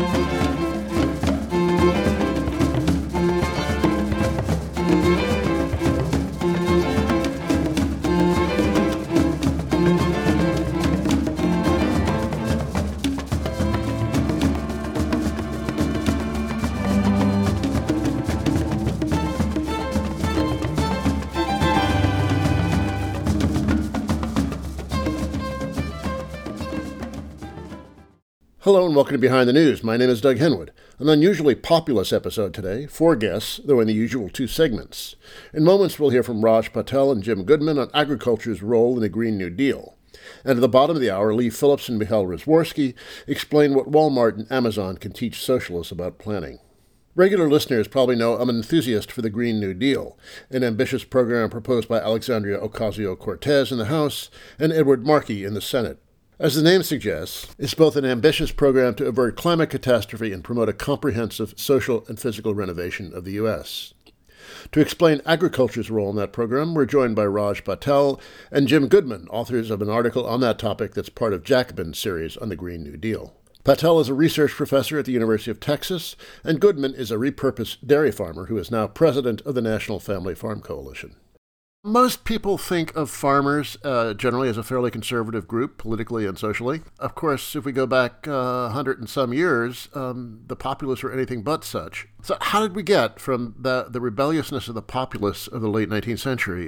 Hello and welcome to Behind the News. My name is Doug Henwood. An unusually populous episode today, 4 guests, though in the usual 2 segments. In moments we'll hear from Raj Patel and Jim Goodman on agriculture's role in the Green New Deal. And at the bottom of the hour, Lee Phillips and Michal Rizworski explain what Walmart and Amazon can teach socialists about planning. Regular listeners probably know I'm an enthusiast for the Green New Deal, an ambitious program proposed by Alexandria Ocasio-Cortez in the House and Edward Markey in the Senate. As the name suggests, it's both an ambitious program to avert climate catastrophe and promote a comprehensive social and physical renovation of the U.S. To explain agriculture's role in that program, we're joined by Raj Patel and Jim Goodman, authors of an article on that topic that's part of Jacobin's series on the Green New Deal. Patel is a research professor at the University of Texas, and Goodman is a repurposed dairy farmer who is now president of the National Family Farm Coalition. Most people think of farmers generally as a fairly conservative group, politically and socially. Of course, if we go back 100 and some years, the populists were anything but such. So how did we get from the rebelliousness of the populists of the late 19th century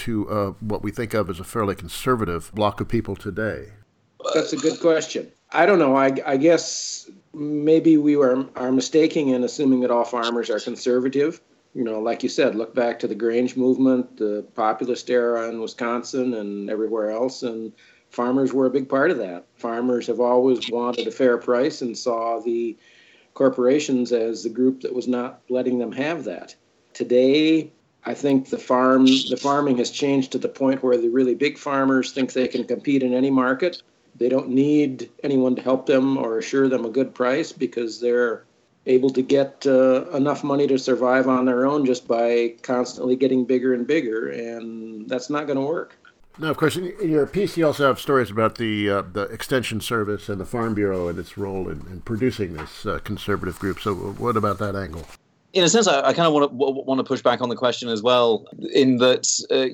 to what we think of as a fairly conservative block of people today? That's a good question. I don't know. I guess maybe we are mistaken in assuming that all farmers are conservative. You know, like you said, look back to the Grange movement, the populist era in Wisconsin and everywhere else, and farmers were a big part of that. Farmers have always wanted a fair price and saw the corporations as the group that was not letting them have that. Today, I think the farming has changed to the point where the really big farmers think they can compete in any market. They don't need anyone to help them or assure them a good price because they're able to get enough money to survive on their own just by constantly getting bigger and bigger, and that's not going to work. Now, of course, in your piece, you also have stories about the Extension Service and the Farm Bureau and its role in producing this conservative group. So what about that angle? In a sense, I kind of want to push back on the question as well, in that,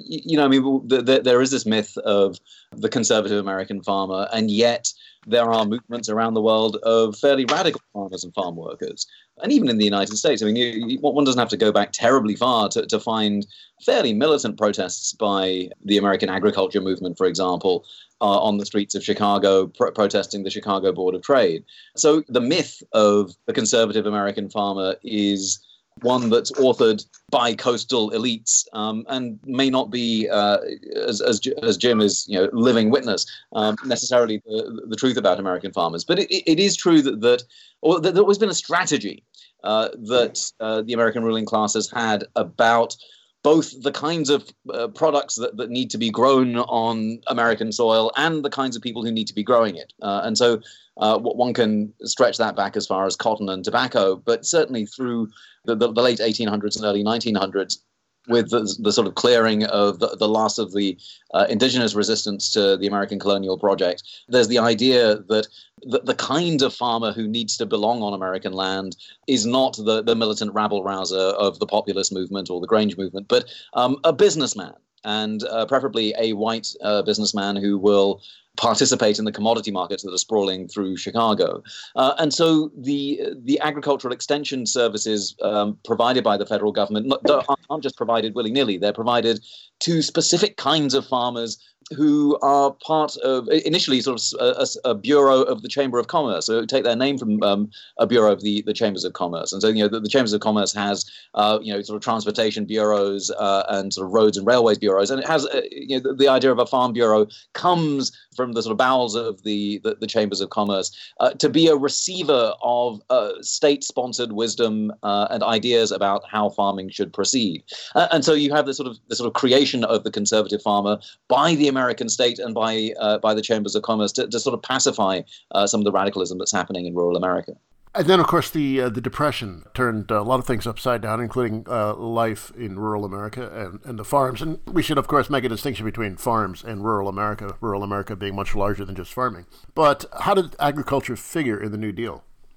there is this myth of the conservative American farmer, and yet there are movements around the world of fairly radical farmers and farm workers. And even in the United States, I mean, one doesn't have to go back terribly far to find fairly militant protests by the American agriculture movement, for example, on the streets of Chicago, protesting the Chicago Board of Trade. So the myth of the conservative American farmer is one that's authored by coastal elites and may not be, as Jim is, living witness, necessarily the truth about American farmers. But it is true that there's always been a strategy that the American ruling class has had about both the kinds of products that need to be grown on American soil and the kinds of people who need to be growing it. And so one can stretch that back as far as cotton and tobacco, but certainly through the late 1800s and early 1900s, with the sort of clearing of the last of the indigenous resistance to the American colonial project, there's the idea that the kind of farmer who needs to belong on American land is not the militant rabble-rouser of the populist movement or the Grange movement, but a businessman, and preferably a white businessman who will participate in the commodity markets that are sprawling through Chicago. And so the agricultural extension services provided by the federal government aren't just provided willy-nilly. They're provided to specific kinds of farmers who are part of, initially, sort of a bureau of the Chamber of Commerce. So take their name from a bureau of the Chambers of Commerce. And so, the Chambers of Commerce has, sort of transportation bureaus and sort of roads and railways bureaus. And it has, the idea of a farm bureau comes from the sort of bowels of the Chambers of Commerce to be a receiver of state-sponsored wisdom and ideas about how farming should proceed. And so you have the sort of creation of the conservative farmer by the American state and by the Chambers of Commerce to sort of pacify some of the radicalism that's happening in rural America. And then, of course, the Depression turned a lot of things upside down, including life in rural America and the farms. And we should, of course, make a distinction between farms and rural America being much larger than just farming. But how did agriculture figure in the New Deal?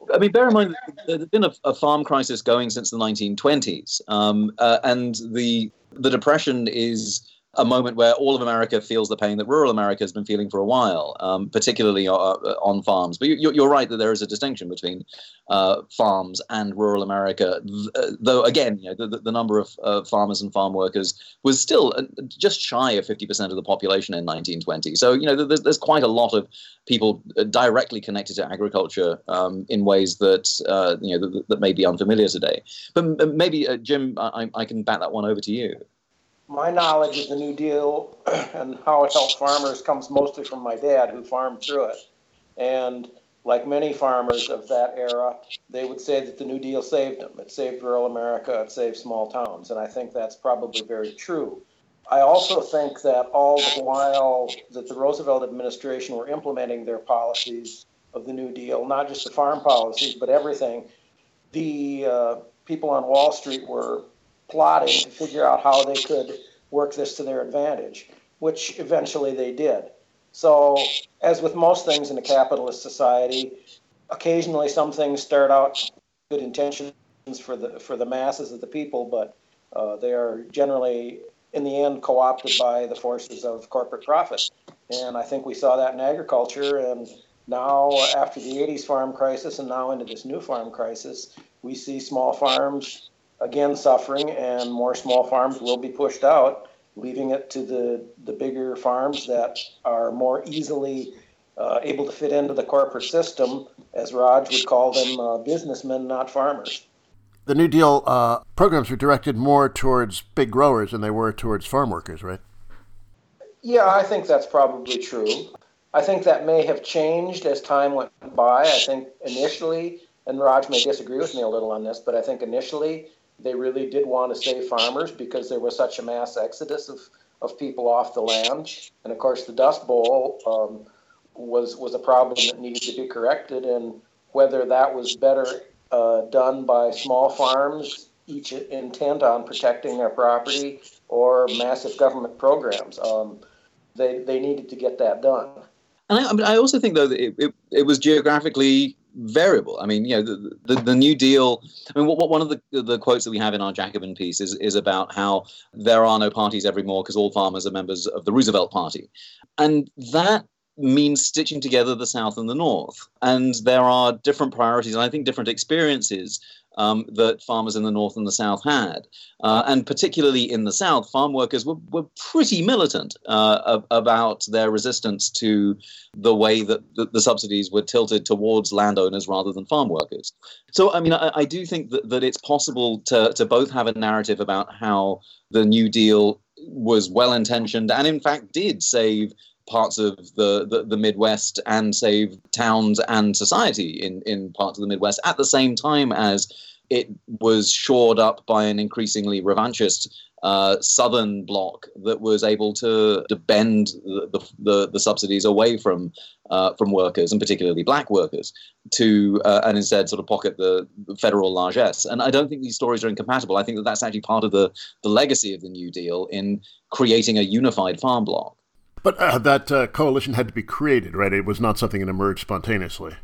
I mean, bear in mind that there's been a farm crisis going since the 1920s, and the Depression is a moment where all of America feels the pain that rural America has been feeling for a while, particularly on farms. But you're right that there is a distinction between farms and rural America, though, again, the number of farmers and farm workers was still just shy of 50% of the population in 1920. So, there's quite a lot of people directly connected to agriculture in ways that, that may be unfamiliar today. But maybe, Jim, I can bat that one over to you. My knowledge of the New Deal and how it helped farmers comes mostly from my dad, who farmed through it. And like many farmers of that era, they would say that the New Deal saved them. It saved rural America. It saved small towns. And I think that's probably very true. I also think that all the while that the Roosevelt administration were implementing their policies of the New Deal, not just the farm policies, but everything, the people on Wall Street were plotting to figure out how they could work this to their advantage, which eventually they did. So, as with most things in a capitalist society, occasionally some things start out good intentions for the masses of the people, but they are generally, in the end, co-opted by the forces of corporate profit. And I think we saw that in agriculture, and now after the 80s farm crisis and now into this new farm crisis, we see small farms again suffering, and more small farms will be pushed out, leaving it to the bigger farms that are more easily able to fit into the corporate system, as Raj would call them, businessmen, not farmers. The New Deal programs were directed more towards big growers than they were towards farm workers, right? Yeah, I think that's probably true. I think that may have changed as time went by. I think initially, and Raj may disagree with me a little on this, but I think initially they really did want to save farmers because there was such a mass exodus of people off the land. And of course, the Dust Bowl was a problem that needed to be corrected. And whether that was better done by small farms, each intent on protecting their property, or massive government programs, they needed to get that done. And I also think, though, that it was geographically variable. I mean, the New Deal. I mean, one of the quotes that we have in our Jacobin piece is about how there are no parties evermore because all farmers are members of the Roosevelt Party, and that means stitching together the South and the North. And there are different priorities, and I think different experiences that farmers in the North and the South had. And particularly in the South, farm workers were pretty militant about their resistance to the way that the subsidies were tilted towards landowners rather than farm workers. So, I mean, I do think that it's possible to both have a narrative about how the New Deal was well-intentioned and, in fact, did save parts of the Midwest and save towns and society in parts of the Midwest at the same time as it was shored up by an increasingly revanchist southern bloc that was able to bend the subsidies away from workers, and particularly black workers, to and instead sort of pocket the federal largesse. And I don't think these stories are incompatible. I think that that's actually part of the legacy of the New Deal in creating a unified farm bloc. But that coalition had to be created, right? It was not something that emerged spontaneously.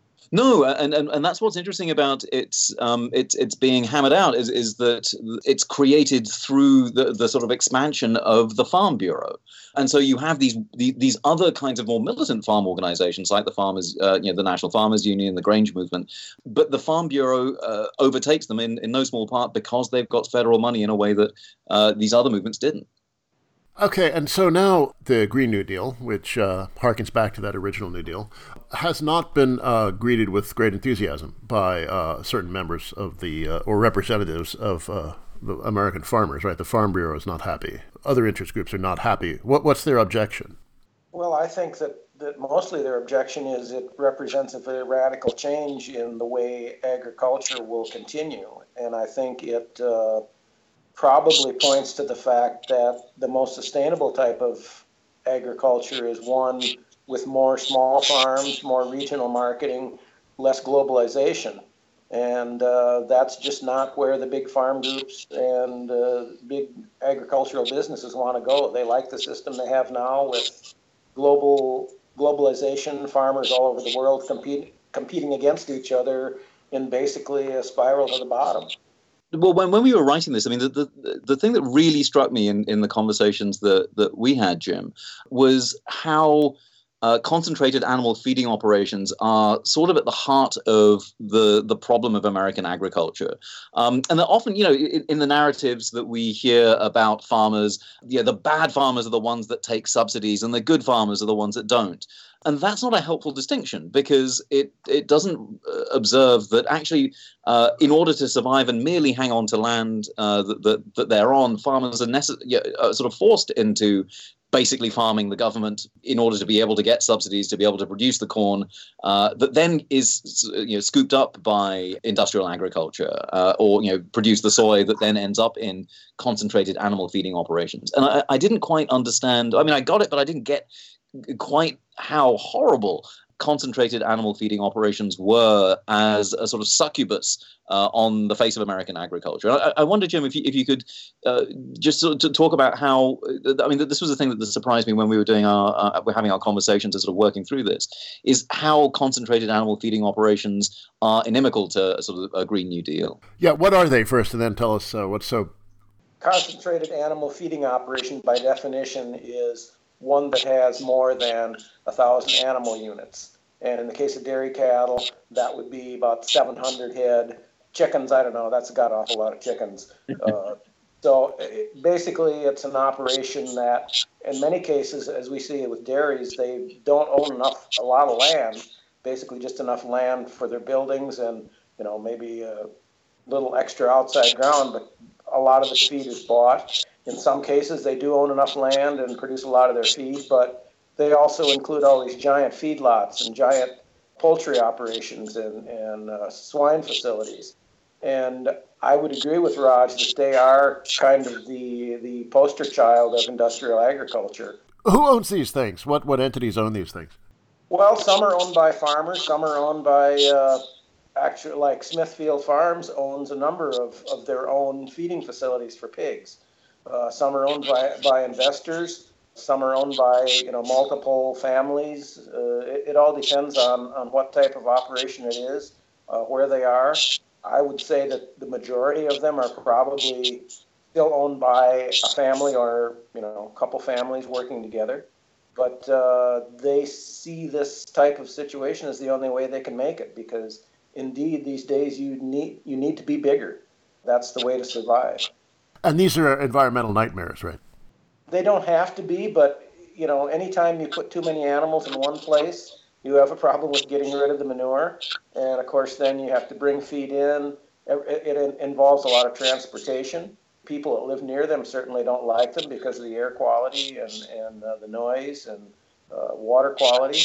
No, and that's what's interesting about it's being hammered out is that it's created through the sort of expansion of the Farm Bureau, and so you have these other kinds of more militant farm organizations like the farmers, the National Farmers Union, the Grange Movement, but the Farm Bureau overtakes them in no small part because they've got federal money in a way that these other movements didn't. Okay, and so now the Green New Deal, which harkens back to that original New Deal, has not been greeted with great enthusiasm by certain members of or representatives of the American farmers, right? The Farm Bureau is not happy. Other interest groups are not happy. What's their objection? Well, I think that mostly their objection is it represents a very radical change in the way agriculture will continue. And I think it probably points to the fact that the most sustainable type of agriculture is one with more small farms, more regional marketing, less globalization. And that's just not where the big farm groups and big agricultural businesses want to go. They like the system they have now with globalization, farmers all over the world competing against each other in basically a spiral to the bottom. Well, when we were writing this, I mean, the thing that really struck me in the conversations that we had, Jim, was how concentrated animal feeding operations are sort of at the heart of the problem of American agriculture. And that often, in the narratives that we hear about farmers, the bad farmers are the ones that take subsidies and the good farmers are the ones that don't. And that's not a helpful distinction, because it doesn't observe that actually, in order to survive and merely hang on to land that they're on, farmers are sort of forced into basically farming the government in order to be able to get subsidies to be able to produce the corn that then is scooped up by industrial agriculture, or produce the soy that then ends up in concentrated animal feeding operations. And I didn't quite understand. I mean, I got it, but I didn't get quite how horrible concentrated animal feeding operations were as a sort of succubus on the face of American agriculture. I wonder, Jim, if you could just sort of talk about how, I mean, this was the thing that surprised me when we were doing we're having our conversations and sort of working through this, is how concentrated animal feeding operations are inimical to sort of a Green New Deal. Yeah, what are they first, and then tell us what's so... Concentrated animal feeding operation, by definition, is one that has more than 1,000 animal units. And in the case of dairy cattle, that would be about 700 head. Chickens, I don't know, that's got an awful lot of chickens. So basically, it's an operation that, in many cases, as we see it with dairies, they don't own a lot of land, basically just enough land for their buildings and, maybe a little extra outside ground, but a lot of the feed is bought. In some cases, they do own enough land and produce a lot of their feed, but they also include all these giant feedlots and giant poultry operations and swine facilities. And I would agree with Raj that they are kind of the poster child of industrial agriculture. Who owns these things? What entities own these things? Well, some are owned by farmers, some are owned by actually, like Smithfield Farms owns a number of their own feeding facilities for pigs. Some are owned by investors. Some are owned by multiple families. It all depends on what type of operation it is, where they are. I would say that the majority of them are probably still owned by a family or a couple families working together. But they see this type of situation as the only way they can make it, because indeed these days you need to be bigger. That's the way to survive. And these are environmental nightmares, right? They don't have to be, but anytime you put too many animals in one place, you have a problem with getting rid of the manure. And of course, then you have to bring feed in. It involves a lot of transportation. People that live near them certainly don't like them because of the air quality and the noise and water quality.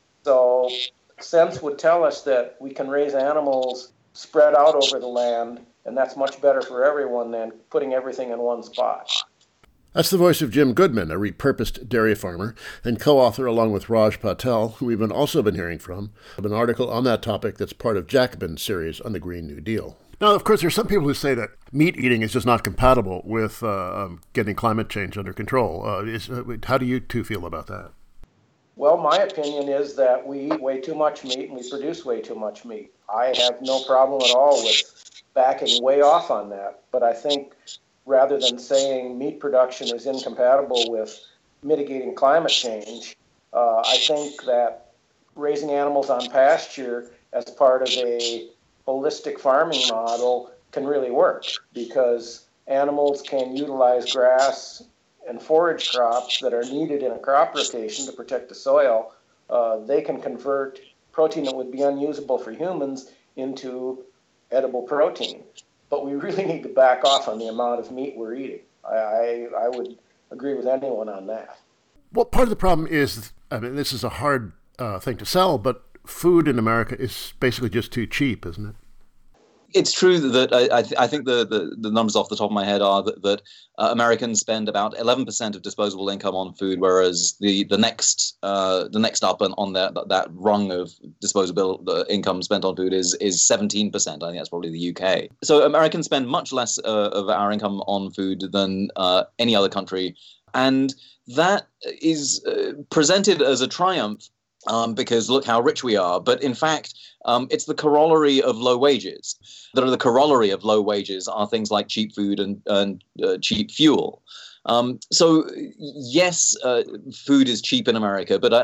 So sense would tell us that we can raise animals spread out over the land, and that's much better for everyone than putting everything in one spot. That's the voice of Jim Goodman, a repurposed dairy farmer and co-author, along with Raj Patel, who we've also been hearing from, of an article on that topic that's part of Jacobin's series on the Green New Deal. Now, of course, there's some people who say that meat eating is just not compatible with getting climate change under control. How do you two feel about that? Well, my opinion is that we eat way too much meat and we produce way too much meat. I have no problem at all with backing way off on that, but I think rather than saying meat production is incompatible with mitigating climate change, I think that raising animals on pasture as part of a holistic farming model can really work, because animals can utilize grass and forage crops that are needed in a crop rotation to protect the soil. They can convert protein that would be unusable for humans into edible protein. But we really need to back off on the amount of meat we're eating. I would agree with anyone on that. Well, part of the problem is, this is a hard thing to sell, but food in America is basically just too cheap, isn't it? It's true that I think the numbers off the top of my head are that Americans spend about 11% of disposable income on food, whereas the next up on that rung of disposable income spent on food is 17%. I think that's probably the UK. So Americans spend much less of our income on food than any other country, and that is presented as a triumph because look how rich we are. But in fact, it's the corollary of low wages. The corollary of low wages are things like cheap food and cheap fuel. So yes, food is cheap in America, but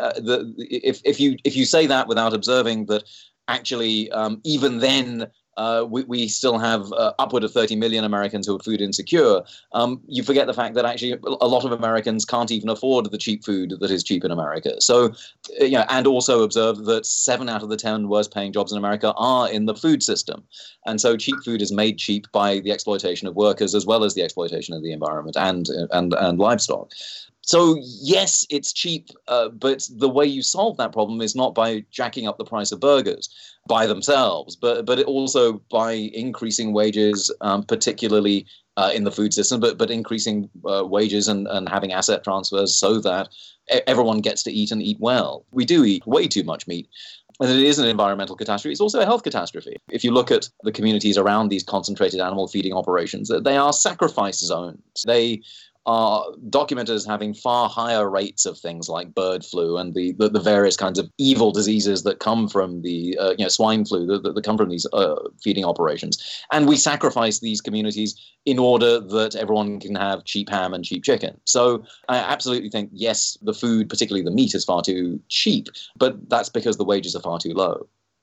if you say that without observing that actually even then we still have upward of 30 million Americans who are food insecure, you forget the fact that actually a lot of Americans can't even afford the cheap food that is cheap in America. So, and also observe that 7 out of the 10 worst paying jobs in America are in the food system. And so cheap food is made cheap by the exploitation of workers as well as the exploitation of the environment and livestock. So yes, it's cheap, but the way you solve that problem is not by jacking up the price of burgers by themselves, but also by increasing wages, particularly in the food system, but increasing wages and having asset transfers so that everyone gets to eat and eat well. We do eat way too much meat. And it is an environmental catastrophe. It's also a health catastrophe. If you look at the communities around these concentrated animal feeding operations, they are sacrifice zones. They are documented as having far higher rates of things like bird flu and the various kinds of evil diseases that come from the swine flu that come from these feeding operations. And we sacrifice these communities in order that everyone can have cheap ham and cheap chicken. So I absolutely think, yes, the food, particularly the meat, is far too cheap, but that's because the wages are far too low.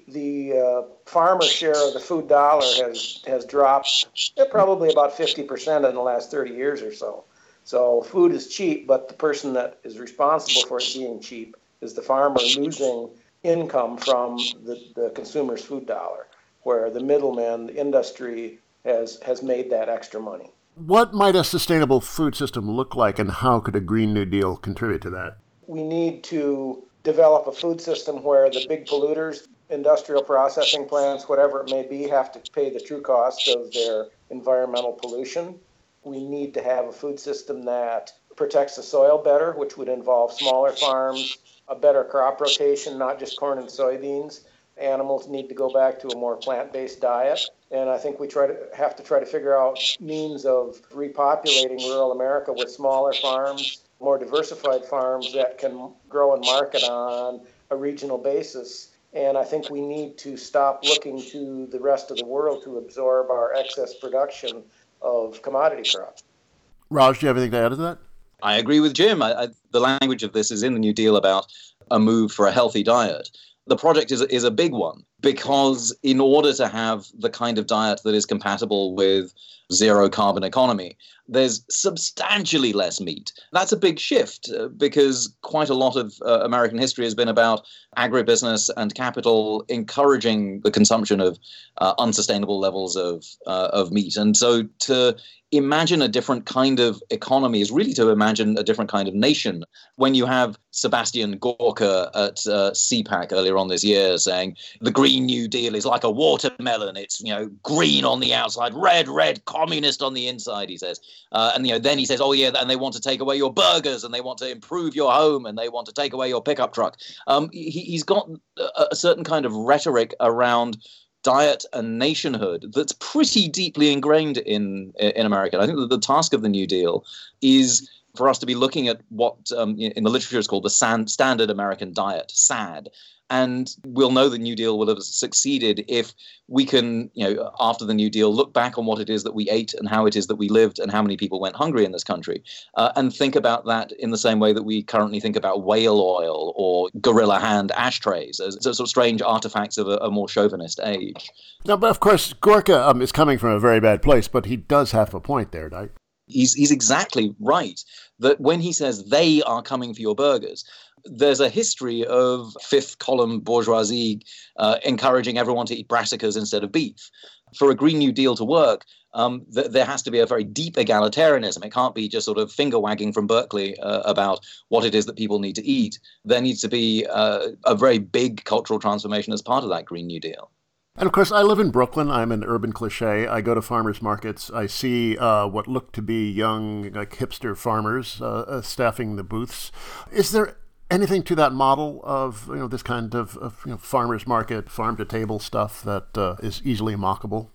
The farmer share of the food dollar has dropped probably about 50% in the last 30 years or so. So food is cheap, but the person that is responsible for it being cheap is the farmer losing income from the consumer's food dollar, where the middleman, the industry, has made that extra money. What might a sustainable food system look like, and how could a Green New Deal contribute to that? We need to develop a food system where the big polluters, industrial processing plants, whatever it may be, have to pay the true cost of their environmental pollution. We need to have a food system that protects the soil better, which would involve smaller farms, a better crop rotation, not just corn and soybeans. Animals need to go back to a more plant-based diet. And I think we have to try to figure out means of repopulating rural America with smaller farms, more diversified farms that can grow and market on a regional basis. And I think we need to stop looking to the rest of the world to absorb our excess production of commodity crops. Raj, do you have anything to add to that? I agree with Jim. The language of this is in the New Deal about a move for a healthy diet. The project is a big one because in order to have the kind of diet that is compatible with zero carbon economy, there's substantially less meat. That's a big shift because quite a lot of American history has been about agribusiness and capital encouraging the consumption of unsustainable levels of meat. And so to imagine a different kind of economy is really to imagine a different kind of nation. When you have Sebastian Gorka at CPAC earlier on this year saying the Green New Deal is like a watermelon, it's green on the outside, red, communist on the inside, he says. And then he says, oh yeah, and they want to take away your burgers and they want to improve your home and they want to take away your pickup truck. He's got a certain kind of rhetoric around diet and nationhood that's pretty deeply ingrained in America. I think that the task of the New Deal is for us to be looking at what in the literature is called the standard American diet, SAD. And we'll know the New Deal will have succeeded if we can, after the New Deal, look back on what it is that we ate and how it is that we lived and how many people went hungry in this country, and think about that in the same way that we currently think about whale oil or gorilla hand ashtrays as sort of strange artifacts of a more chauvinist age. Now, but of course, Gorka is coming from a very bad place, but he does have a point there, right? He's exactly right that when he says they are coming for your burgers, there's a history of fifth column bourgeoisie encouraging everyone to eat brassicas instead of beef. For a Green New Deal to work, there has to be a very deep egalitarianism. It can't be just sort of finger wagging from Berkeley about what it is that people need to eat. There needs to be a very big cultural transformation as part of that Green New Deal. And of course, I live in Brooklyn. I'm an urban cliche. I go to farmers markets. I see what look to be young, hipster farmers staffing the booths. Is there anything to that model of this kind of farmers market, farm to table stuff that is easily mockable?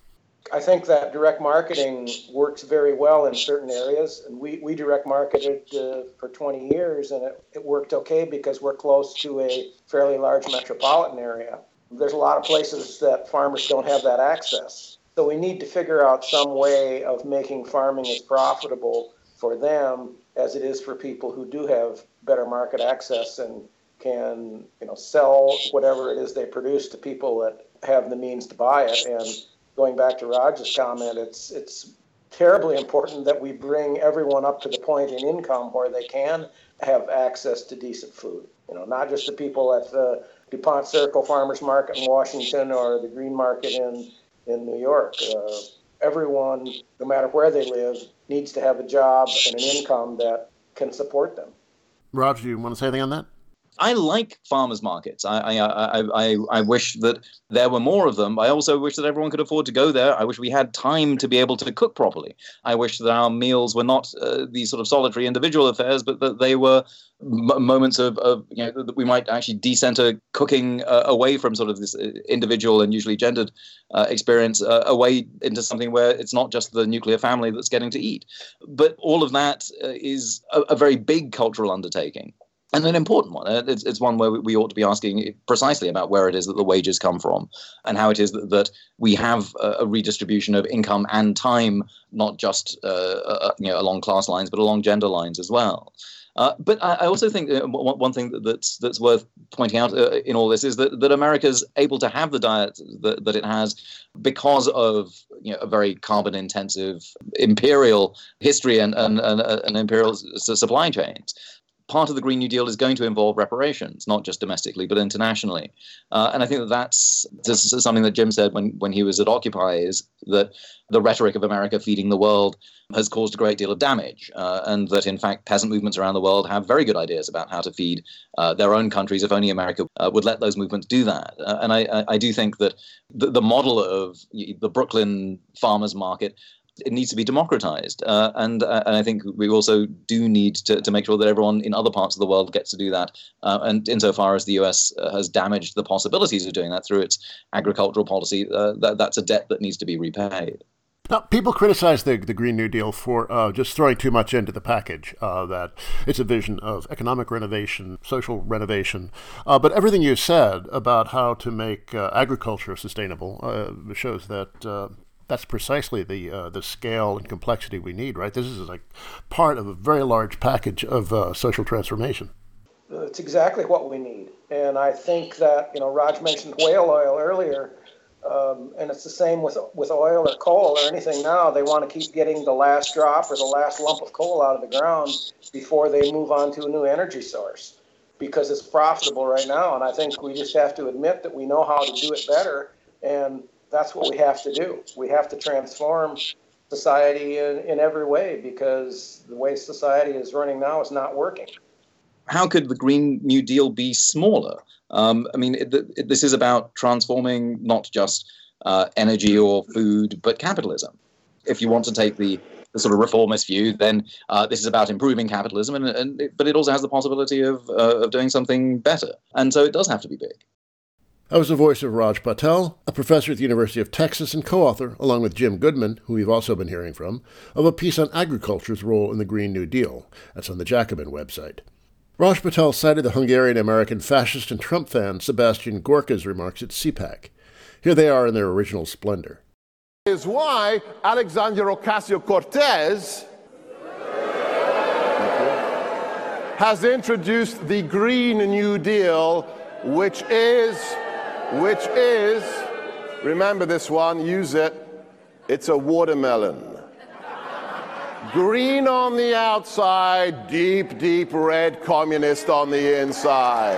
I think that direct marketing works very well in certain areas, and we direct marketed for 20 years, and it worked okay because we're close to a fairly large metropolitan area. There's a lot of places that farmers don't have that access. So we need to figure out some way of making farming as profitable for them as it is for people who do have better market access and can, sell whatever it is they produce to people that have the means to buy it. And going back to Raj's comment, it's terribly important that we bring everyone up to the point in income where they can have access to decent food. Not just the people at the DuPont Circle Farmers Market in Washington or the Green Market in New York. Everyone, no matter where they live, needs to have a job and an income that can support them. Raj, do you want to say anything on that? I like farmers markets. I wish that there were more of them. I also wish that everyone could afford to go there. I wish we had time to be able to cook properly. I wish that our meals were not these sort of solitary individual affairs, but that they were moments of that we might actually decenter cooking away from sort of this individual and usually gendered experience away into something where it's not just the nuclear family that's getting to eat. But all of that is a very big cultural undertaking. And an important one. It's one where we ought to be asking precisely about where it is that the wages come from and how it is that we have a redistribution of income and time, not just along class lines, but along gender lines as well. But I also think one thing that's worth pointing out in all this is that America's able to have the diet that it has because of a very carbon-intensive imperial history and imperial supply chains. Part of the Green New Deal is going to involve reparations, not just domestically, but internationally. And I think that's something that Jim said when he was at Occupy, is that the rhetoric of America feeding the world has caused a great deal of damage, and that, in fact, peasant movements around the world have very good ideas about how to feed their own countries if only America would let those movements do that. And I do think that the model of the Brooklyn farmers market, it needs to be democratized. And I think we also do need to make sure that everyone in other parts of the world gets to do that. And insofar as the US has damaged the possibilities of doing that through its agricultural policy, that's a debt that needs to be repaid. Now, people criticize the Green New Deal for just throwing too much into the package, that it's a vision of economic renovation, social renovation. But everything you said about how to make agriculture sustainable shows that that's precisely the scale and complexity we need, right? This is like part of a very large package of social transformation. It's exactly what we need. And I think that, Raj mentioned whale oil earlier, and it's the same with oil or coal or anything now. They want to keep getting the last drop or the last lump of coal out of the ground before they move on to a new energy source, because it's profitable right now. And I think we just have to admit that we know how to do it better, and that's what we have to do. We have to transform society in every way, because the way society is running now is not working. How could the Green New Deal be smaller? This is about transforming not just energy or food, but capitalism. If you want to take the sort of reformist view, then this is about improving capitalism, but it also has the possibility of doing something better. And so it does have to be big. That was the voice of Raj Patel, a professor at the University of Texas and co-author, along with Jim Goodman, who we've also been hearing from, of a piece on agriculture's role in the Green New Deal. That's on the Jacobin website. Raj Patel cited the Hungarian-American fascist and Trump fan Sebastian Gorka's remarks at CPAC. Here they are in their original splendor. Is why Alexandria Ocasio-Cortez has introduced the Green New Deal, which is, remember this one, use it, it's a watermelon. Green on the outside, deep, deep red communist on the inside.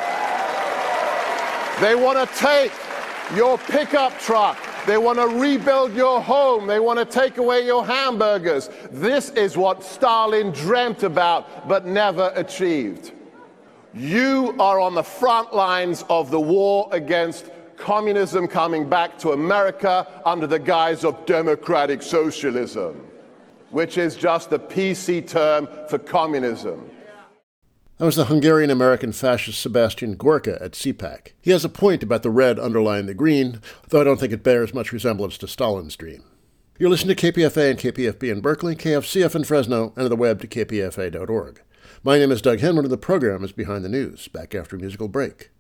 They want to take your pickup truck. They want to rebuild your home. They want to take away your hamburgers. This is what Stalin dreamt about but never achieved. You are on the front lines of the war against communism coming back to America under the guise of democratic socialism, which is just a PC term for communism. That was the Hungarian-American fascist Sebastian Gorka at CPAC. He has a point about the red underlying the green, though I don't think it bears much resemblance to Stalin's dream. You're listening to KPFA and KPFB in Berkeley, KFCF in Fresno, and on the web to kpfa.org. My name is Doug Henwood, and the program is Behind the News, back after a musical break.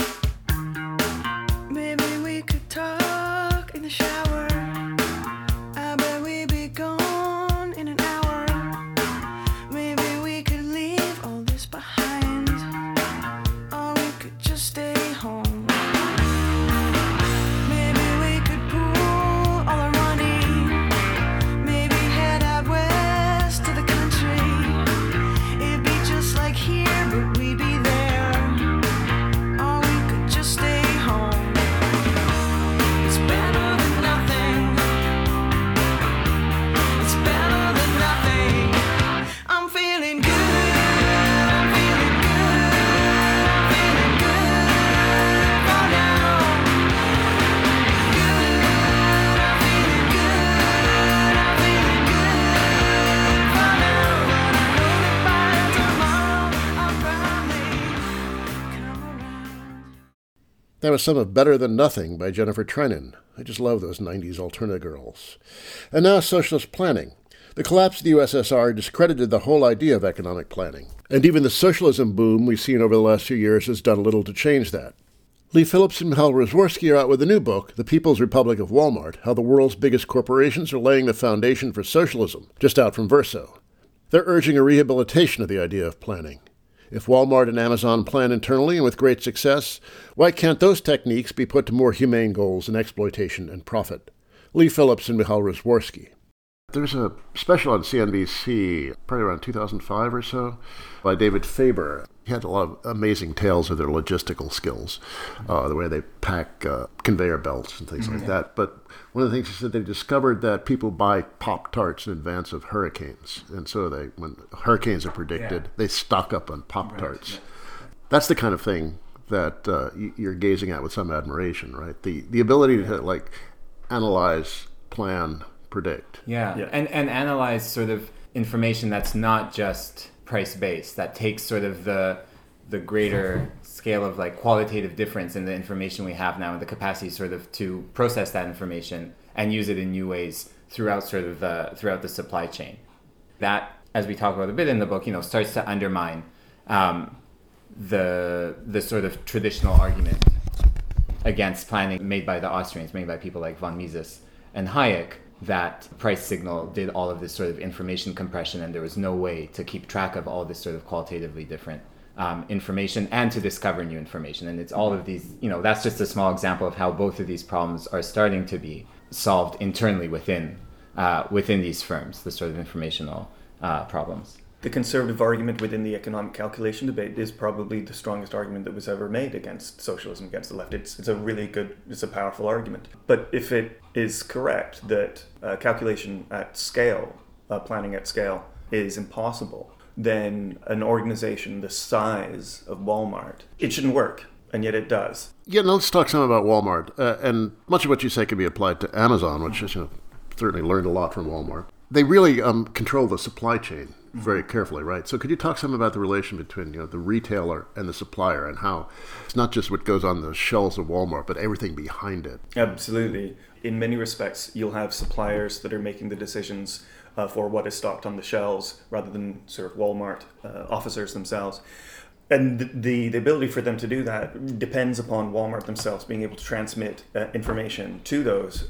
Maybe we could talk in the shower. I bet we'd be gone in an hour. Maybe we could leave all this behind, or we could just stay home. Maybe we could pool all our money, maybe head out west to the country. It'd be just like here, but we'd be there, or we could just stay home. It's better than nothing. It's better than nothing. I'm feeling good. I'm feeling good. I'm feeling good for now. Good. I'm feeling good. I'm feeling good for now. But I know that by tomorrow I'll probably come around. That was some of Better Than Nothing by Jennifer Treinen. I just love those 90s Alterna girls. And now socialist planning. The collapse of the USSR discredited the whole idea of economic planning. And even the socialism boom we've seen over the last few years has done little to change that. Lee Phillips and Michal Rozworski are out with a new book, The People's Republic of Walmart, How the World's Biggest Corporations Are Laying the Foundation for Socialism, just out from Verso. They're urging a rehabilitation of the idea of planning. If Walmart and Amazon plan internally and with great success, why can't those techniques be put to more humane goals in exploitation and profit? Lee Phillips and Michal Rozworski. There's a special on CNBC, probably around 2005 or so, by David Faber. He had a lot of amazing tales of their logistical skills, the way they pack conveyor belts and things like that. But one of the things he said, they discovered that people buy Pop-Tarts in advance of hurricanes. And so when hurricanes are predicted, they stock up on Pop-Tarts. Right. That's the kind of thing that you're gazing at with some admiration, right? The ability to analyze, plan, predict. Yeah. And analyze sort of information that's not just price-based, that takes sort of the greater scale of qualitative difference in the information we have now and the capacity sort of to process that information and use it in new ways throughout the supply chain. That, as we talk about a bit in the book, starts to undermine the sort of traditional argument against planning made by the Austrians, made by people like von Mises and Hayek, that price signal did all of this sort of information compression and there was no way to keep track of all this sort of qualitatively different information and to discover new information. And it's all of these, that's just a small example of how both of these problems are starting to be solved internally within these firms, the sort of informational problems. The conservative argument within the economic calculation debate is probably the strongest argument that was ever made against socialism, against the left. It's a powerful argument. But if it is correct that calculation at scale, planning at scale, is impossible, then an organization the size of Walmart, it shouldn't work, and yet it does. Yeah, now let's talk some about Walmart. And much of what you say can be applied to Amazon, which is, certainly learned a lot from Walmart. They really control the supply chain very carefully, right? So could you talk some about the relation between the retailer and the supplier and how it's not just what goes on the shelves of Walmart, but everything behind it? Absolutely. In many respects, you'll have suppliers that are making the decisions for what is stocked on the shelves rather than sort of Walmart officers themselves. And the ability for them to do that depends upon Walmart themselves being able to transmit information to those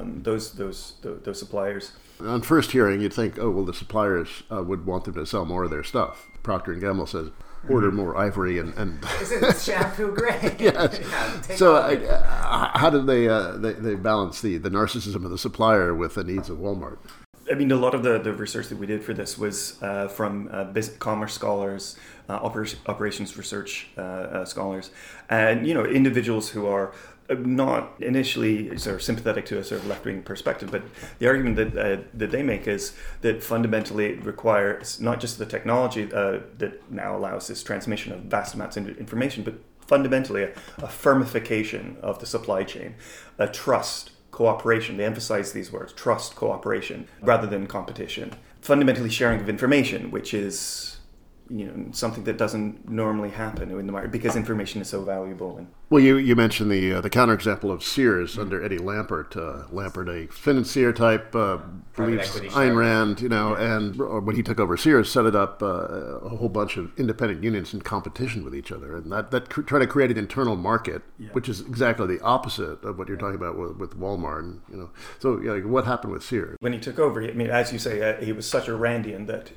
suppliers. On first hearing, you'd think, the suppliers would want them to sell more of their stuff. Procter & Gamble says, order more ivory and Isn't it shampoo gray? Yes. So how do they balance the narcissism of the supplier with the needs of Walmart? I mean, a lot of the research that we did for this was from business commerce scholars, operations research scholars, and individuals who are not initially sort of sympathetic to a sort of left-wing perspective, but the argument that they make is that fundamentally it requires not just the technology that now allows this transmission of vast amounts of information, but fundamentally a firmification of the supply chain, a trust, cooperation. They emphasize these words: trust, cooperation, rather than competition. Fundamentally sharing of information, which is something that doesn't normally happen in the market because information is so valuable. And Well, you mentioned the counterexample of Sears under Eddie Lampert. Lampert, a financier type, believes equity Ayn share. Rand, and when he took over Sears, set it up a whole bunch of independent unions in competition with each other, and that tried to create an internal market, which is exactly the opposite of what you're talking about with Walmart. And, so what happened with Sears? when he took over, as you say, he was such a Randian that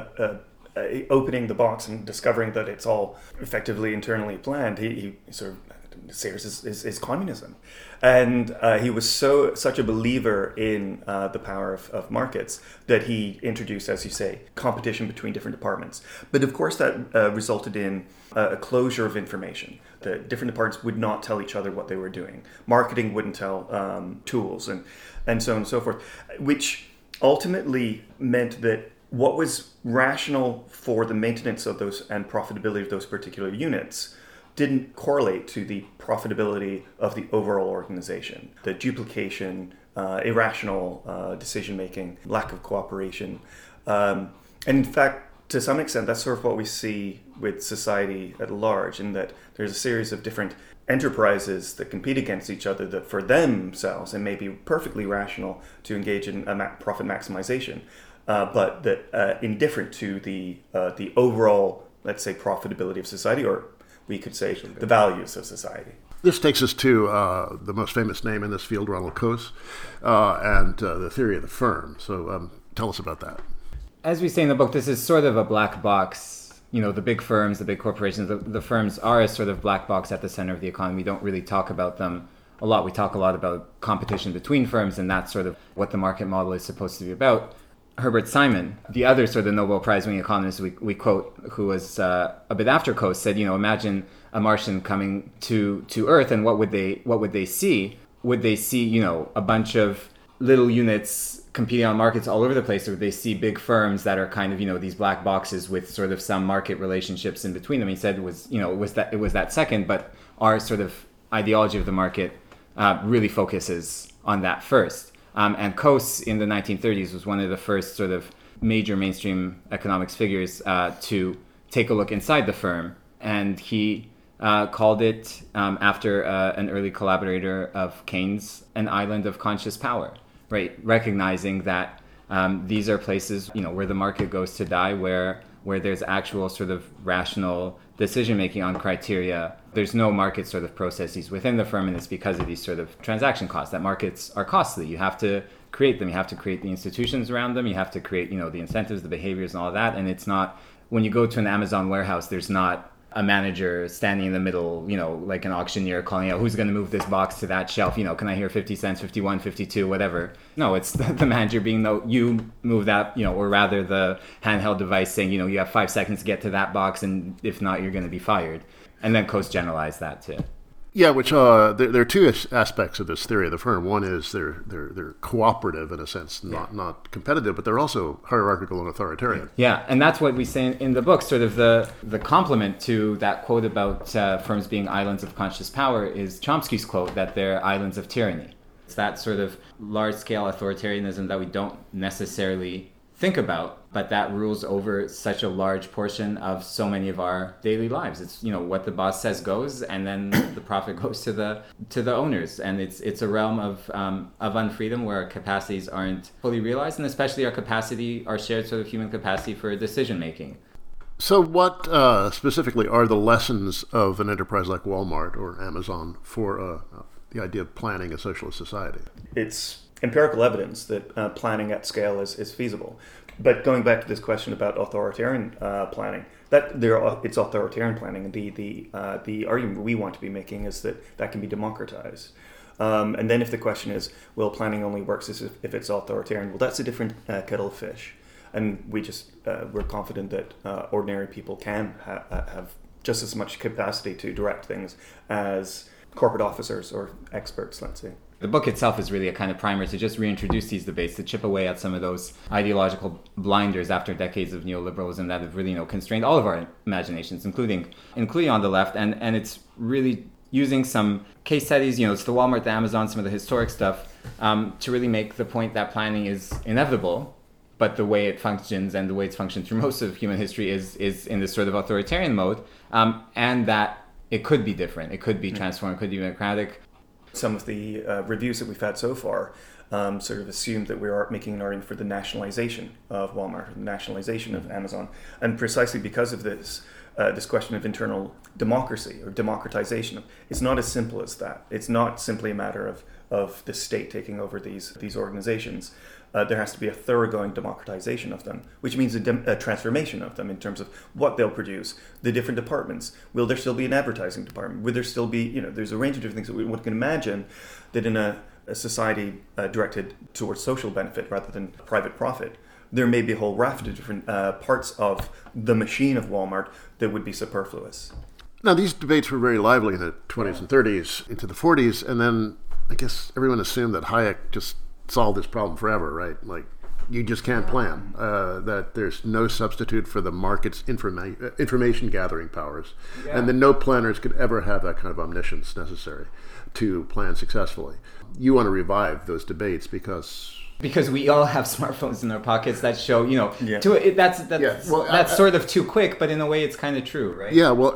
opening the box and discovering that it's all effectively internally planned, he sort of Sears is communism, and he was such a believer in the power of markets that he introduced, as you say, competition between different departments. But of course, that resulted in a closure of information. The different departments would not tell each other what they were doing. Marketing wouldn't tell tools, and so on and so forth, which ultimately meant that what was rational for the maintenance of those and profitability of those particular units didn't correlate to the profitability of the overall organization. The duplication, irrational decision-making, lack of cooperation. And in fact, to some extent, that's sort of what we see with society at large, in that there's a series of different enterprises that compete against each other that for themselves, it may be perfectly rational to engage in profit maximization, but that indifferent to the overall, let's say, profitability of society, or we could say the values of society. This takes us to the most famous name in this field, Ronald Coase, and the theory of the firm. So tell us about that. As we say in the book, this is sort of a black box. The big firms, the big corporations, the firms are a sort of black box at the center of the economy. We don't really talk about them a lot. We talk a lot about competition between firms, and that's sort of what the market model is supposed to be about. Herbert Simon, the other sort of Nobel Prize-winning economist we quote, who was a bit after Coase, said, imagine a Martian coming to Earth, and what would they see? Would they see, a bunch of little units competing on markets all over the place, or would they see big firms that are kind of, these black boxes with sort of some market relationships in between them? He said it was that second, but our sort of ideology of the market really focuses on that first. And Coase in the 1930s was one of the first sort of major mainstream economics figures to take a look inside the firm. And he called it, after an early collaborator of Keynes, an island of conscious power, right? Recognizing that these are places, where the market goes to die, where there's actual sort of rational decision-making on criteria. There's no market sort of processes within the firm, and it's because of these sort of transaction costs that markets are costly. You have to create them. You have to create the institutions around them. You have to create, the incentives, the behaviors, and all that. And it's not, when you go to an Amazon warehouse, there's not a manager standing in the middle, like an auctioneer calling out, who's going to move this box to that shelf? Can I hear 50 cents, 51, 52, whatever? No, it's the manager being, no, you move that, or rather the handheld device saying, you have 5 seconds to get to that box, and if not, you're going to be fired. And then Coase generalized that too. Yeah, which there are two aspects of this theory of the firm. One is they're cooperative in a sense, not competitive, but they're also hierarchical and authoritarian. Yeah, and that's what we say in the book. Sort of the complement to that quote about firms being islands of conscious power is Chomsky's quote that they're islands of tyranny. It's that sort of large-scale authoritarianism that we don't necessarily think about, but that rules over such a large portion of so many of our daily lives. It's what the boss says goes, and then the profit goes to the owners, and it's a realm of unfreedom where our capacities aren't fully realized, and especially our shared sort of human capacity for decision making. So what specifically are the lessons of an enterprise like Walmart or Amazon for the idea of planning a socialist society? It's empirical evidence that planning at scale is feasible. But going back to this question about authoritarian planning, it's authoritarian planning. The argument we want to be making is that can be democratized. And then if the question is, well, planning only works if it's authoritarian, well, that's a different kettle of fish. And we're confident that ordinary people can have just as much capacity to direct things as corporate officers or experts, let's say. The book itself is really a kind of primer to just reintroduce these debates, to chip away at some of those ideological blinders after decades of neoliberalism that have really, constrained all of our imaginations, including on the left. And it's really using some case studies, it's the Walmart, the Amazon, some of the historic stuff, to really make the point that planning is inevitable, but the way it functions and the way it's functioned through most of human history is in this sort of authoritarian mode, and that it could be different. It could be transformed. It could be democratic. Some of the reviews that we've had so far sort of assumed that we are making an argument for the nationalization of Walmart, the nationalization of Amazon, and precisely because of this, this question of internal democracy or democratization, it's not as simple as that. It's not simply a matter of the state taking over these organizations. There has to be a thoroughgoing democratization of them, which means a transformation of them in terms of what they'll produce, the different departments. Will there still be an advertising department? Will there still be, there's a range of different things that one can imagine that in a society directed towards social benefit rather than private profit, there may be a whole raft of different parts of the machine of Walmart that would be superfluous. Now, these debates were very lively in the 20s and 30s, into the 40s, and then I guess everyone assumed that Hayek just solve this problem forever, right? Like, you just can't plan. That there's no substitute for the market's information gathering powers, and that no planners could ever have that kind of omniscience necessary to plan successfully. You want to revive those debates because we all have smartphones in our pockets that show, that's sort of too quick, but in a way it's kind of true, right? Yeah, well,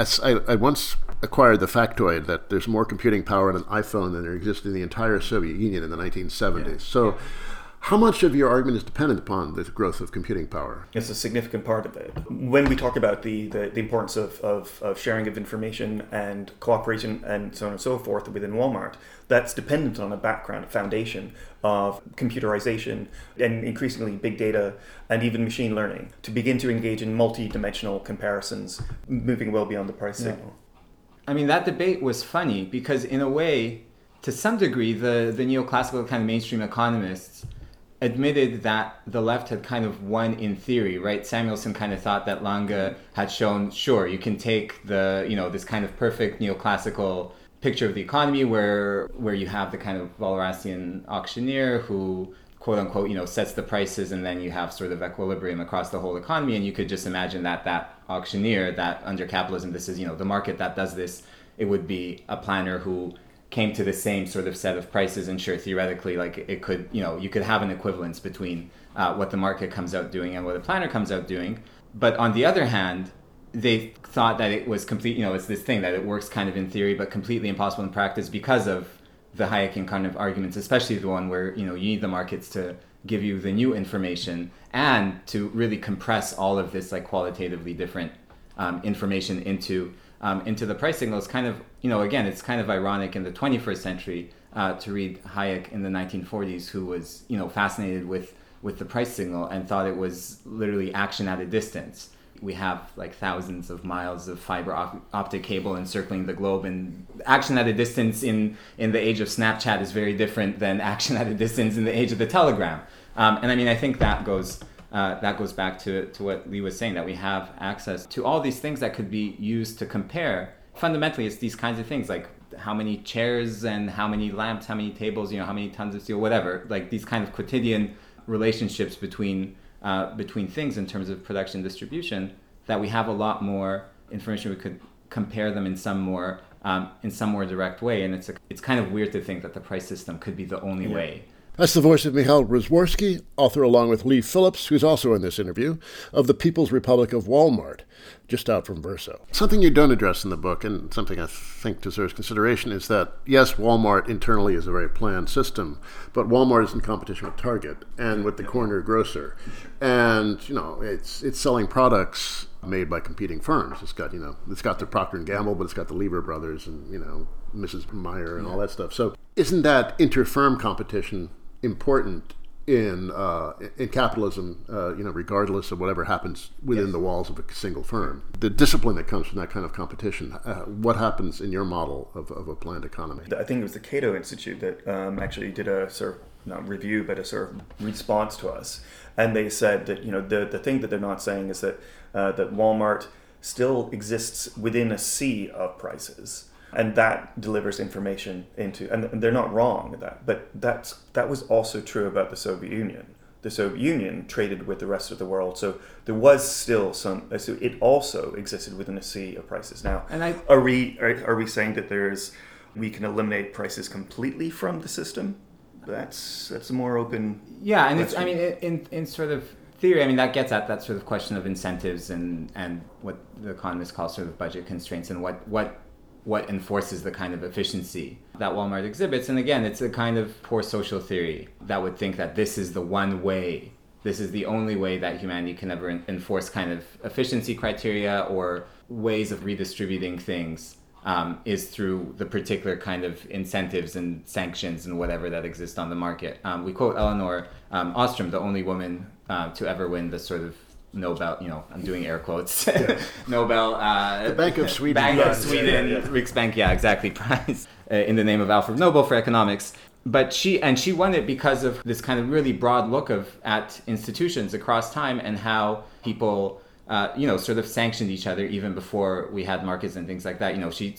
I once acquired the factoid that there's more computing power in an iPhone than there existed in the entire Soviet Union in the 1970s. So how much of your argument is dependent upon the growth of computing power? It's a significant part of it. When we talk about the importance of sharing of information and cooperation and so on and so forth within Walmart, that's dependent on a background, a foundation of computerization and increasingly big data and even machine learning to begin to engage in multi-dimensional comparisons, moving well beyond the price signal. I mean, that debate was funny because in a way, to some degree, the neoclassical kind of mainstream economists admitted that the left had kind of won in theory, right? Samuelson kind of thought that Lange had shown, sure, you can take this kind of perfect neoclassical picture of the economy where you have the kind of Walrasian auctioneer who, quote unquote, sets the prices, and then you have sort of equilibrium across the whole economy, and you could just imagine that auctioneer, that under capitalism, this is, the market that does this, it would be a planner who came to the same sort of set of prices, and sure, theoretically, like it could, you could have an equivalence between what the market comes out doing and what a planner comes out doing. But on the other hand, they thought that it was complete, it's this thing that it works kind of in theory, but completely impossible in practice because of the Hayekian kind of arguments, especially the one where, you need the markets to give you the new information and to really compress all of this like qualitatively different information into the price signals. Kind of, again, it's kind of ironic in the 21st century to read Hayek in the 1940s, who was, fascinated with the price signal and thought it was literally action at a distance. We have like thousands of miles of fiber optic cable encircling the globe, and action at a distance in the age of Snapchat is very different than action at a distance in the age of the telegram. And I mean, I think that goes back to what Lee was saying, that we have access to all these things that could be used to compare. Fundamentally, it's these kinds of things like how many chairs and how many lamps, how many tables, how many tons of steel, whatever, like these kind of quotidian relationships between things in terms of production distribution, that we have a lot more information. We could compare them in some more direct way, and it's kind of weird to think that the price system could be the only way. That's the voice of Michal Rozworski, author along with Lee Phillips, who's also in this interview, of The People's Republic of Walmart, just out from Verso. Something you don't address in the book, and something I think deserves consideration, is that, yes, Walmart internally is a very planned system, but Walmart is in competition with Target and with the corner grocer. And, it's selling products made by competing firms. It's got the Procter & Gamble, but it's got the Lever Brothers and, Mrs. Meyer and all that stuff. So isn't that inter-firm competition important in capitalism, regardless of whatever happens within the walls of a single firm? The discipline that comes from that kind of competition, what happens in your model of a planned economy? I think it was the Cato Institute that actually did a sort of, not review, but a sort of response to us. And they said that, the thing that they're not saying is that that Walmart still exists within a sea of prices. And that delivers information into, and they're not wrong with that, but that was also true about the Soviet Union. The Soviet Union traded with the rest of the world, so there was still so it also existed within a sea of prices. Now, are we saying that we can eliminate prices completely from the system? That's a more open. Yeah, and it's, I question. mean, in sort of theory, I mean, that gets at that sort of question of incentives and what the economists call sort of budget constraints and what enforces the kind of efficiency that Walmart exhibits. And again, it's a kind of poor social theory that would think that this is the one way, this is the only way that humanity can ever enforce kind of efficiency criteria or ways of redistributing things. Is through the particular kind of incentives and sanctions and whatever that exist on the market. We quote Elinor Ostrom, the only woman to ever win the sort of Nobel, I'm doing air quotes, Nobel... the Bank of Sweden. Bank of Sweden, Riksbank, exactly, prize in the name of Alfred Nobel for economics. But she won it because of this kind of really broad look at institutions across time and how people... sort of sanctioned each other even before we had markets and things like that.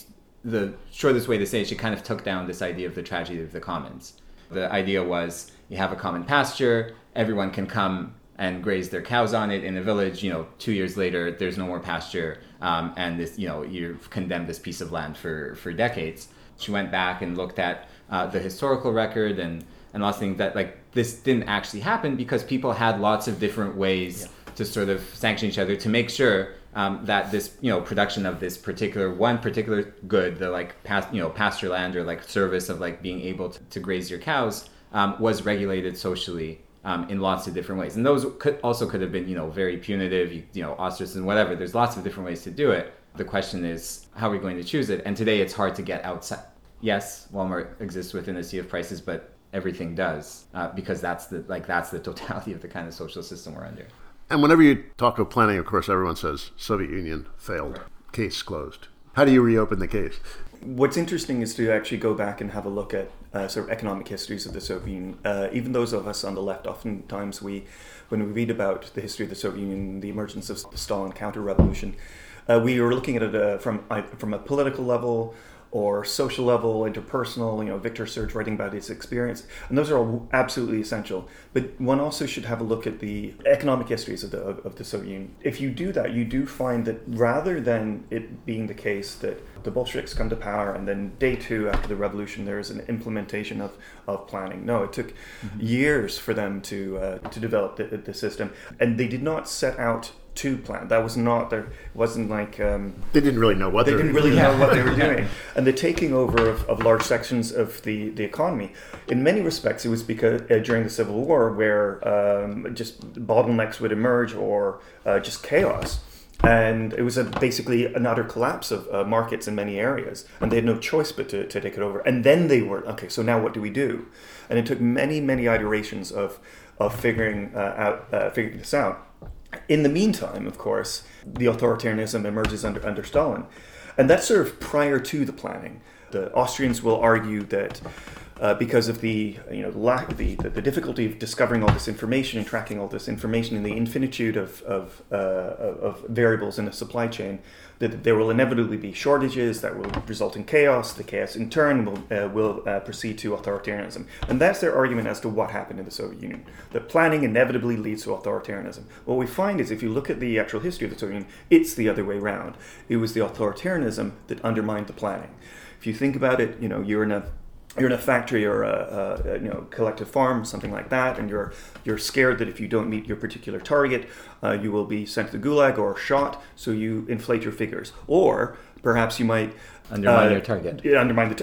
The shortest way to say it, she kind of took down this idea of the tragedy of the commons. The idea was you have a common pasture, everyone can come and graze their cows on it in a village. 2 years later, there's no more pasture, and this, you've condemned this piece of land for decades. She went back and looked at the historical record and lots of things that this didn't actually happen because people had lots of different ways to sort of sanction each other to make sure that this, production of this particular good, the pasture land or service of being able to graze your cows was regulated socially in lots of different ways. And those could have been, very punitive, ostracism, whatever. There's lots of different ways to do it. The question is, how are we going to choose it? And today it's hard to get outside. Yes, Walmart exists within a sea of prices, but everything does because that's the totality of the kind of social system we're under. And whenever you talk of planning, of course, everyone says Soviet Union failed, case closed. How do you reopen the case? What's interesting is to actually go back and have a look at sort of economic histories of the Soviet Union. Even those of us on the left, oftentimes when we read about the history of the Soviet Union, the emergence of the Stalin counter-revolution, we are looking at it from a political level or social level, interpersonal, Victor Serge writing about his experience. And those are all absolutely essential. But one also should have a look at the economic histories of the Soviet Union. If you do that, you do find that rather than it being the case that the Bolsheviks come to power and then day two after the revolution, there's an implementation of planning. No, it took years for them to develop the system. And they did not set out to plan. That was not there. Wasn't like they didn't really know what they didn't really know what they were doing. And the taking over of large sections of the economy, in many respects, it was because during the Civil War, where just bottlenecks would emerge or just chaos. And it was basically an utter collapse of markets in many areas, and they had no choice but to take it over. And then they were okay. So now what do we do? And it took many iterations of figuring this out. In the meantime, of course, the authoritarianism emerges under Stalin. And that's sort of prior to the planning. The Austrians will argue that because of the difficulty of discovering all this information and tracking all this information and the infinitude of variables in a supply chain, that there will inevitably be shortages that will result in chaos. The chaos in turn will proceed to authoritarianism. And that's their argument as to what happened in the Soviet Union. That planning inevitably leads to authoritarianism. What we find is if you look at the actual history of the Soviet Union, it's the other way around. It was the authoritarianism that undermined the planning. If you think about it, you're in a factory or a collective farm, something like that, and you're scared that if you don't meet your particular target, you will be sent to the gulag or shot. So you inflate your figures, or perhaps you might undermine your target. Undermine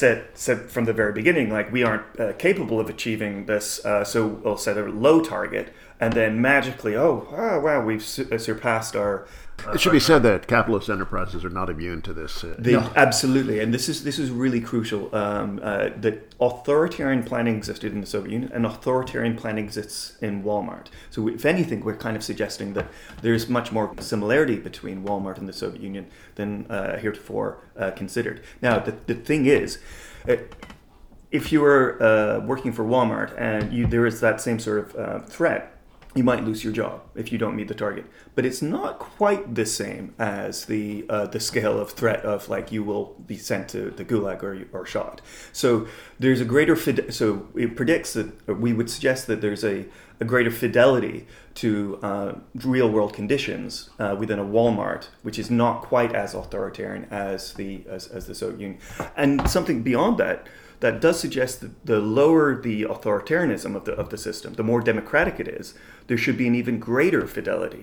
said from the very beginning, like we aren't capable of achieving this, so we'll set a low target, and then magically, wow, we've surpassed our. It should be said that capitalist enterprises are not immune to this. Absolutely, and this is really crucial. That authoritarian planning existed in the Soviet Union, and authoritarian planning exists in Walmart. So, if anything, we're kind of suggesting that there's much more similarity between Walmart and the Soviet Union than heretofore considered. Now, the thing is. If you were working for Walmart and there is that same sort of threat, you might lose your job if you don't meet the target. But it's not quite the same as the scale of threat of like you will be sent to the gulag or shot. So there's a greater so it predicts that we would suggest that there's a a greater fidelity to real world conditions within a Walmart, which is not quite as authoritarian as the Soviet Union. And something beyond that does suggest that the lower the authoritarianism of the system, the more democratic it is, there should be an even greater fidelity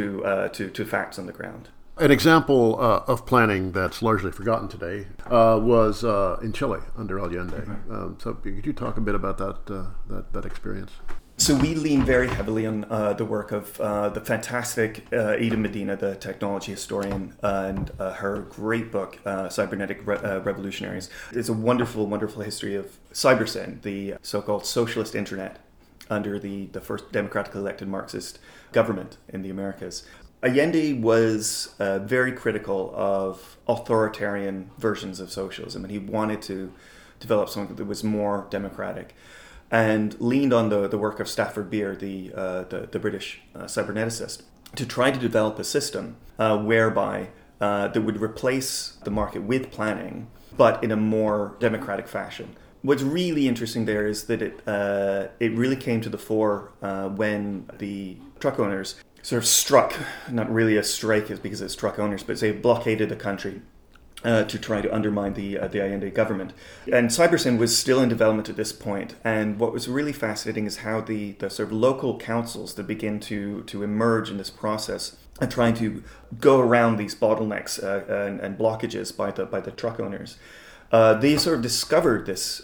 to facts on the ground. An example of planning that's largely forgotten today was in Chile under Allende. So could you talk a bit about that experience? So we lean very heavily on the work of the fantastic Ida Medina, the technology historian, and her great book, Cybernetic Revolutionaries. It's a wonderful, wonderful history of CyberSyn, the so-called socialist internet under the first democratically elected Marxist government in the Americas. Allende was very critical of authoritarian versions of socialism, and he wanted to develop something that was more democratic, and leaned on the work of Stafford Beer, the British cyberneticist, to try to develop a system whereby that would replace the market with planning, but in a more democratic fashion. What's really interesting there is that it really came to the fore when the truck owners sort of struck, not really a strike because it's truck owners, but they blockaded the country to try to undermine the Allende government. And CyberSyn was still in development at this point. And what was really fascinating is how the sort of local councils that begin to emerge in this process and trying to go around these bottlenecks and blockages by the truck owners. They sort of discovered this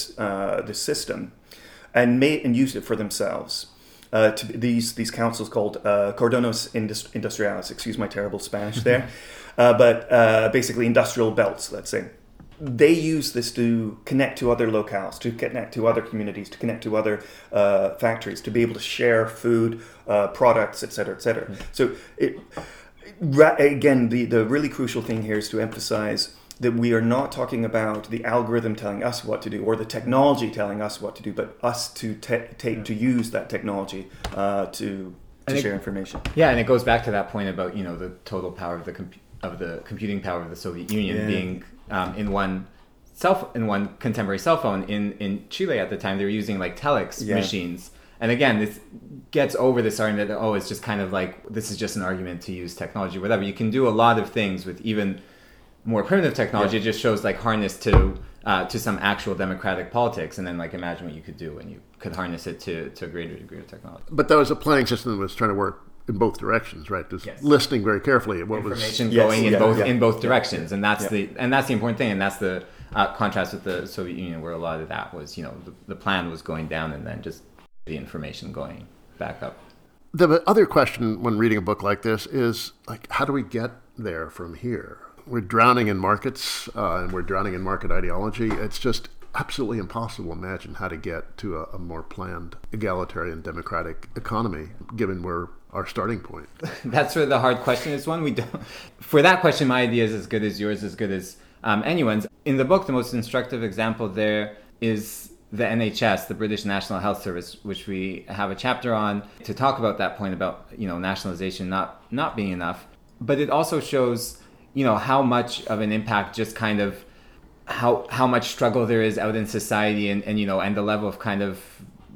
system and used it for themselves. To these councils called Cordones Industriales, excuse my terrible Spanish there, but basically industrial belts, let's say. They use this to connect to other locales, to connect to other communities, to connect to other factories, to be able to share food, products, et cetera, et cetera. So again, the really crucial thing here is to emphasize that we are not talking about the algorithm telling us what to do or the technology telling us what to do, but us to use that technology to share information. Yeah, and it goes back to that point about the total power of the computing power of the Soviet Union being in one contemporary cell phone. In Chile at the time, they were using like telex machines. And again, this gets over this argument that it's just kind of like this is just an argument to use technology, whatever. You can do a lot of things with even more primitive technology. It just shows like harness to some actual democratic politics, and then like imagine what you could do when you could harness it to a greater degree of technology. But that was a planning system that was trying to work in both directions, right? Just listening very carefully at what information going in both directions, and that's the important thing, and that's the contrast with the Soviet Union, where a lot of that was the plan was going down, and then just the information going back up. The other question when reading a book like this is like, how do we get there from here? We're drowning in markets and we're drowning in market ideology. It's just absolutely impossible to imagine how to get to a more planned, egalitarian, democratic economy, given where our starting point. That's sort of the hard question. It's one we don't. For that question, my idea is as good as yours, as good as anyone's. In the book, the most instructive example there is the NHS, the British National Health Service, which we have a chapter on to talk about that point about nationalization not being enough. But it also shows how much of an impact just kind of how much struggle there is out in society and the level of kind of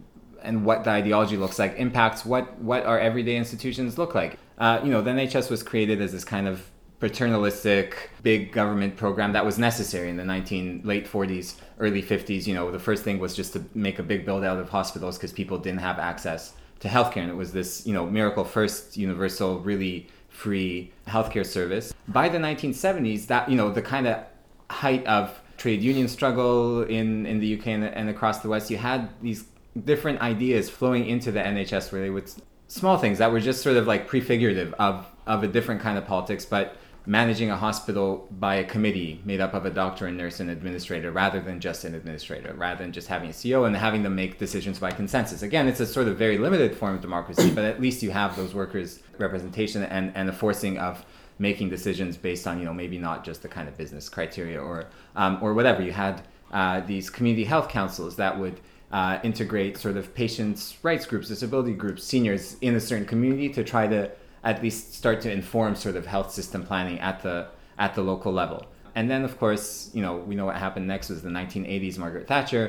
and what the ideology looks like impacts what our everyday institutions look like. The NHS was created as this kind of paternalistic big government program that was necessary in the late 40s, early 50s. The first thing was just to make a big build out of hospitals because people didn't have access to healthcare, and it was this miracle first universal really free healthcare service. By the 1970s, that the kind of height of trade union struggle in the UK and across the West, you had these different ideas flowing into the NHS where they would small things that were just sort of like prefigurative of a different kind of politics, but managing a hospital by a committee made up of a doctor, a nurse, and administrator, rather than just an administrator, rather than just having a CEO and having them make decisions by consensus. Again, it's a sort of very limited form of democracy, but at least you have those workers' representation and the forcing of making decisions based on, maybe not just the kind of business criteria or whatever. You had these community health councils that would integrate sort of patients' rights groups, disability groups, seniors in a certain community to try to at least start to inform sort of health system planning at the local level. And then, of course, we know what happened next was the 1980s, Margaret Thatcher.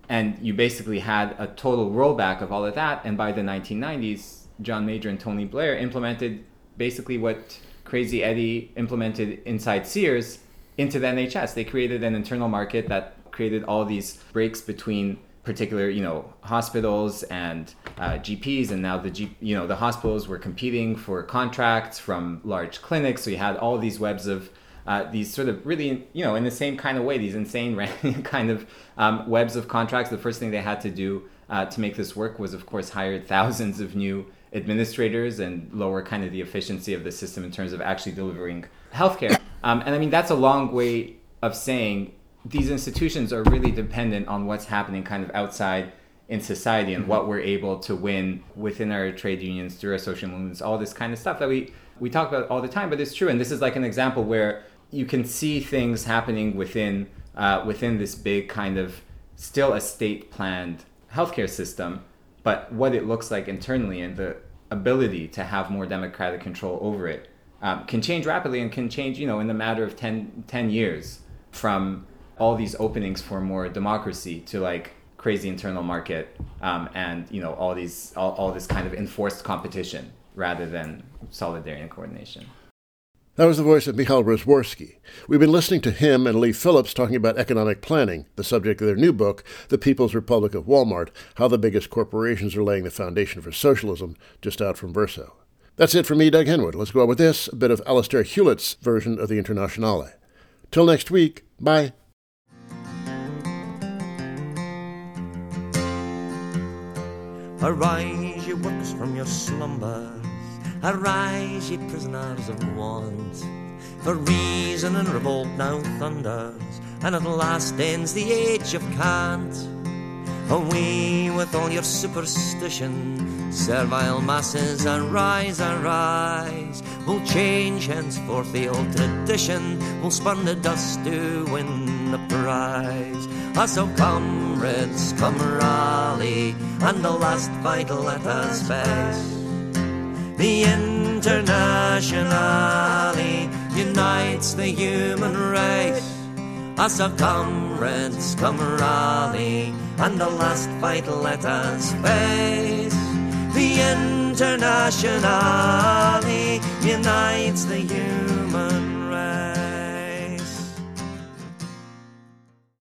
And you basically had a total rollback of all of that. And by the 1990s, John Major and Tony Blair implemented basically what Crazy Eddie implemented inside Sears into the NHS. They created an internal market that created all these breaks between particular, hospitals and GPs, and now the hospitals were competing for contracts from large clinics. So you had all these webs of these sort of really, in the same kind of way, these insane kind of webs of contracts. The first thing they had to do to make this work was, of course, hire thousands of new administrators and lower kind of the efficiency of the system in terms of actually delivering healthcare. And I mean, that's a long way of saying these institutions are really dependent on what's happening kind of outside in society and what we're able to win within our trade unions, through our social movements, all this kind of stuff that we talk about all the time, but it's true. And this is like an example where you can see things happening within this big kind of still a state-planned healthcare system, but what it looks like internally and the ability to have more democratic control over it can change rapidly and can change, in the matter of 10 years, from all these openings for more democracy to like crazy internal market and all this kind of enforced competition rather than solidarity and coordination. That was the voice of Michal Rozworski. We've been listening to him and Lee Phillips talking about economic planning, the subject of their new book, The People's Republic of Walmart, How the Biggest Corporations Are Laying the Foundation for Socialism, just out from Verso. That's it for me, Doug Henwood. Let's go on with this, a bit of Alastair Hewlett's version of the Internationale. Till next week, bye. Arise, ye workers, from your slumbers. Arise, ye prisoners of want. For reason and revolt now thunders, and at last ends the age of cant. Away with all your superstition, servile masses, arise, arise. We'll change henceforth the old tradition, we'll spurn the dust to win the prize. So comrades, come rally, and the last fight let us face. The Internationale unites the human race. So comrades, come rally, and the last fight let us face. The Internationale unites the human